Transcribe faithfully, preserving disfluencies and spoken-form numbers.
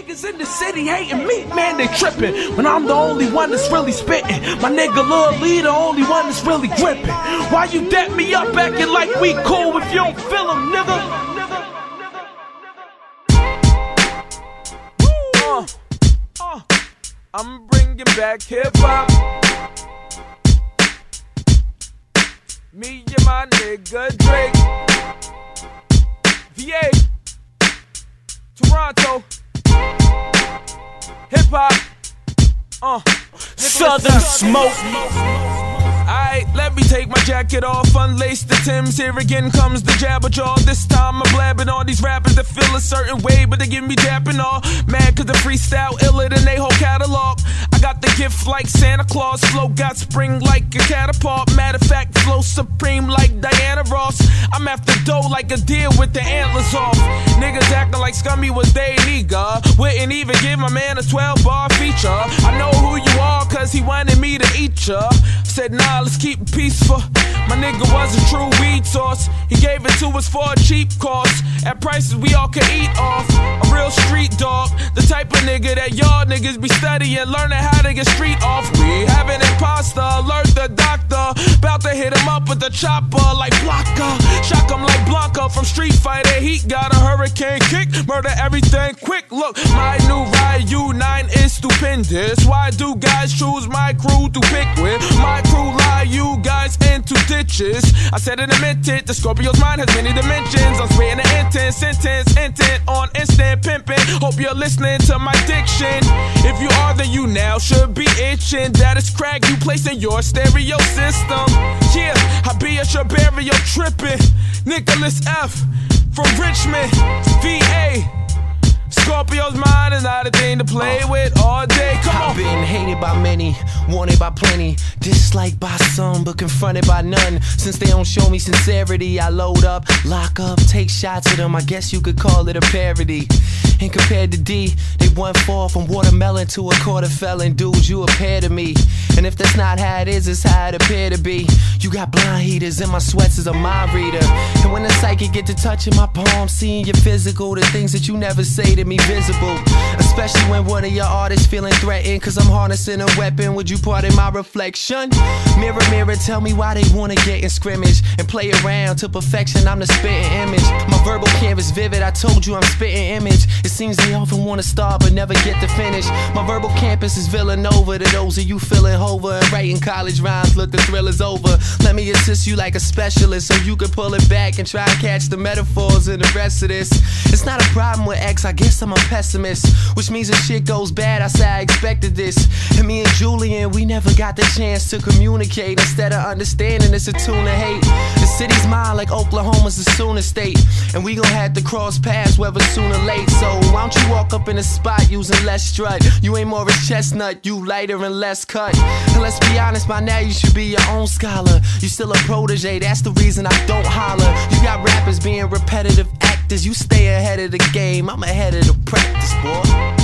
Niggas in the city hating me, man, they tripping. When I'm the only one that's really spitting. My nigga Lil Lee, the only one that's really gripping. Why you dap me up acting like we cool if you don't feel them, nigga? Uh, uh, I'm bringing back hip hop. Me and my nigga Drake. V A, Toronto, hip hop, uh, Southern Smoke. Alright, let me take my jacket off, unlace the Timbs. Here again comes the jabber jaw. This time I'm blabbing all these rappers that feel a certain way, but they give me dapping all. Mad cause the freestyle iller than they whole catalog. I got the gift like Santa Claus. Flow got spring like a catapult. Matter of fact, flow supreme like Diana Ross. I'm after dough like a deer with the antlers off. Niggas acting like Scummy was they nigga. Wouldn't even give my man a twelve bar feature. I know who you are cause he wanted me to eat ya. Said nah, let's keep it peaceful. My nigga was a true weed source. He gave it to us for a cheap cost. At prices we all could eat off. A real street dog. The type of nigga that y'all niggas be studying, learning how to get street off. We have an imposter, alert the doctor. About to hit him up with the chopper like Blanca. Shock him like Blanca from Street Fighter. He got a hurricane kick, murder everything quick. Look, my new Ryu nine is stupendous. Why do guys choose my crew to pick with? My crew lie, you guys into ditches. I said it and meant it. The Scorpio's mind has many dimensions. I'm spitting an intent, sentence, intent on instant pimping. Hope you're listening to my diction. If you are, then you now should be itching. That is crack you place in your stereo system. Yeah, I be at your burial tripping. Nicholas F. from Richmond, V A. Scorpio's mind is not a thing to play uh, with all day. Come on. I've been hated by many, wanted by plenty, disliked by some, but confronted by none. Since they don't show me sincerity, I load up, lock up, take shots at them. I guess you could call it a parody. And compared to D, they went far from watermelon to a quarter felon. Dude, you a pair to me. And if that's not how it is, it's how it appear to be. You got blind heaters and my sweats is a mind reader. And when the psychic get to touching my palm, seeing your physical, the things that you never say to me visible. Especially when one of your artists feeling threatened, cause I'm harnessing a weapon. Would you pardon my reflection? Mirror, mirror, tell me why they wanna get in scrimmage and play around to perfection. I'm the spitting image. My verbal canvas vivid, I told you I'm spitting image. It seems they often wanna start but never get to finish. My verbal campus is Villanova. To those of you feeling hover and writing college rhymes, look, the thrill is over. Let me assist you like a specialist so you can pull it back and try and catch the metaphors and the rest of this. It's not a problem with X, I guess I'm a pessimist, which means if shit goes bad, I say I expected this. And me and Julian, we never got the chance to communicate. Instead of understanding, it's a tune of hate. The city's mine like Oklahoma's the Sooner State, and we gon' have to cross paths whether soon or late. So why don't you walk up in the spot using less strut? You ain't Morris Chestnut, you lighter and less cut. And let's be honest, by now you should be your own scholar. You still a protege, that's the reason I don't holler. You got rappers being repetitive actors, you stay ahead of the game, I'm ahead of the practice, boy.